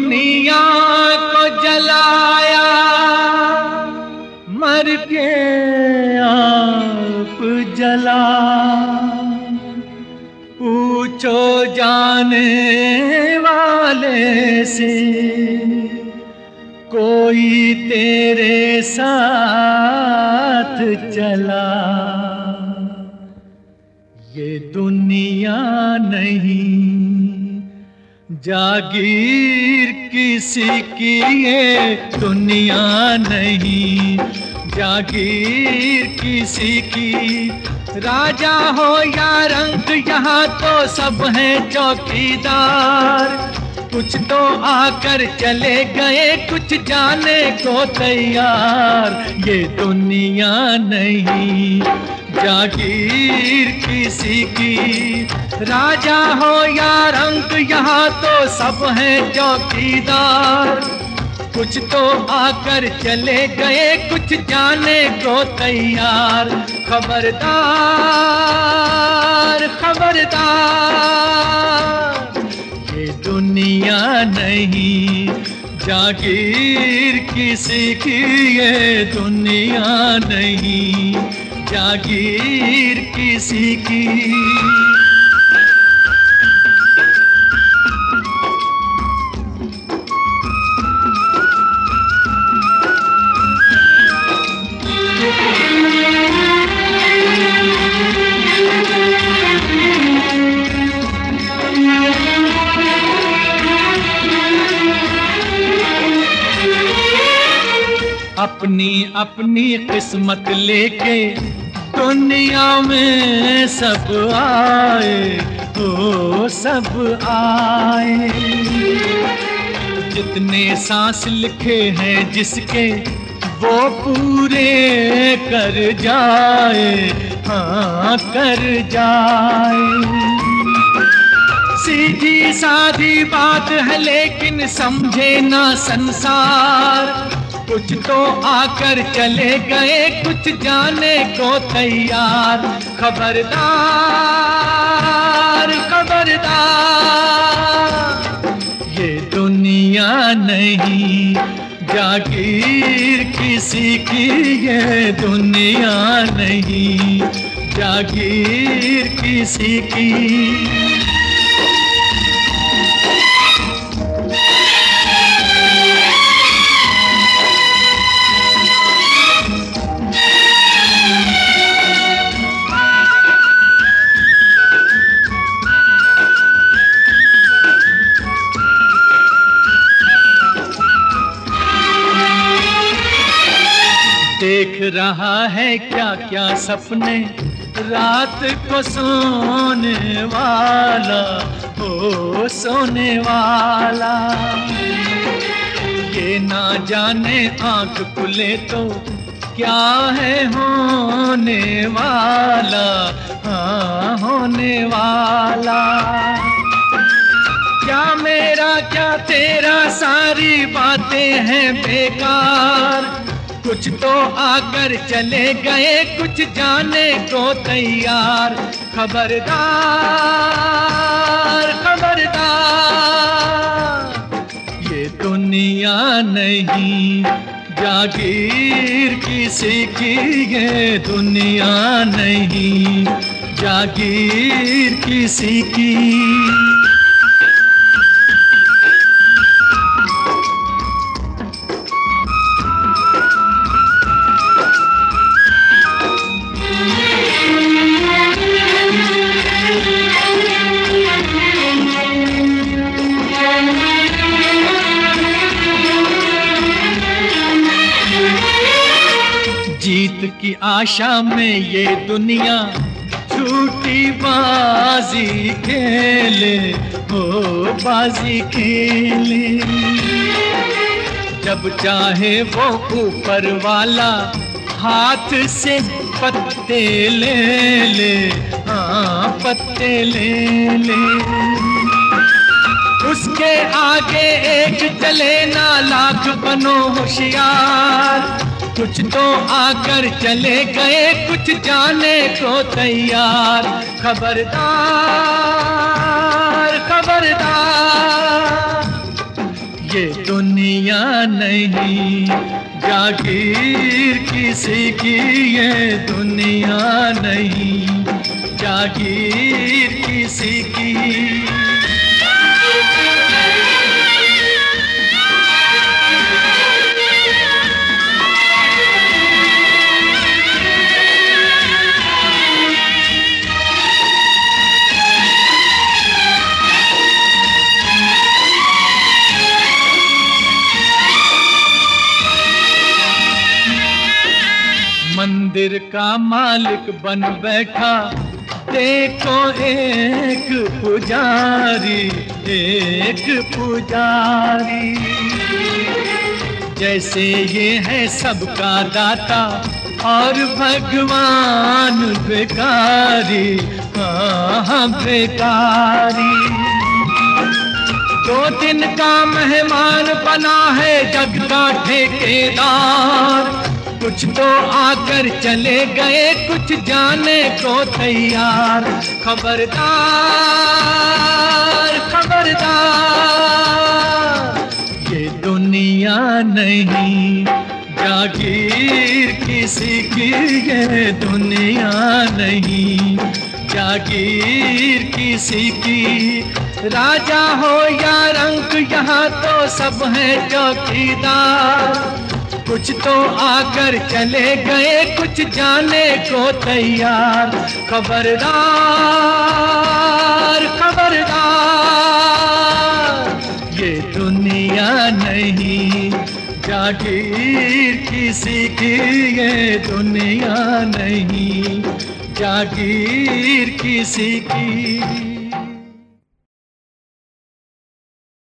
दुनिया को जलाया, मर के आप जला। पूछो जाने वाले से, कोई तेरे साथ चला। ये दुनिया नहीं जागीर किसी की, ये दुनिया नहीं जागीर किसी की। राजा हो या रंक यहाँ तो सब हैं चौकीदार। कुछ तो आकर चले गए, कुछ जाने को तैयार। ये दुनिया नहीं जागीर किसी की। राजा हो या रंक यहाँ तो सब हैं चौकीदार। कुछ तो आकर चले गए, कुछ जाने को तैयार। खबरदार खबरदार, ये दुनिया नहीं जागीर किसी की, ये दुनिया नहीं जागीर किसी की। अपनी अपनी किस्मत लेके दुनिया में सब आए, ओ सब आए। जितने सांस लिखे हैं जिसके, वो पूरे कर जाए, हाँ कर जाए। सीधी सादी बात है लेकिन समझे ना संसार। कुछ तो आकर चले गए, कुछ जाने को तैयार। खबरदार खबरदार, ये दुनिया नहीं जागीर किसी की, ये दुनिया नहीं जागीर किसी की। देख रहा है क्या क्या सपने रात को सोने वाला, ओ सोने वाला। ये ना जाने आंख खुले तो क्या है होने वाला, हाँ होने वाला। क्या मेरा क्या तेरा, सारी बातें हैं बेकार। कुछ तो आकर चले गए, कुछ जाने को तैयार। खबरदार खबरदार, ये दुनिया नहीं जागीर किसी की, ये दुनिया नहीं जागीर किसी की। जीत की आशा में ये दुनिया झूठी बाजी खेले, हो बाजी खेले। जब चाहे वो ऊपर वाला हाथ से पत्ते ले ले, हाँ पत्ते ले ले। उसके आगे एक चले ना लाख बनो होशियार। कुछ तो आकर चले गए, कुछ जाने को तैयार। खबरदार खबरदार, ये दुनिया नहीं, जागीर किसी की ये दुनिया नहीं, जागीर किसी की। मंदिर का मालिक बन बैठा देखो एक पुजारी, एक पुजारी। जैसे ये है सबका दाता और भगवान भिखारी, हाँ भिखारी। 2 दिन का मेहमान बना है जग का ठेकेदार, कुछ तो आकर चले गए कुछ जाने को तैयार। खबरदार खबरदार, ये दुनिया नहीं, जागीर किसी की ये दुनिया नहीं, जागीर किसी की। राजा हो या रंक यहाँ तो सब है चौकीदार, कुछ तो आकर चले गए कुछ जाने को तैयार। खबरदार खबरदार, ये दुनिया नहीं, जागीर किसी की ये दुनिया नहीं, जागीर किसी की।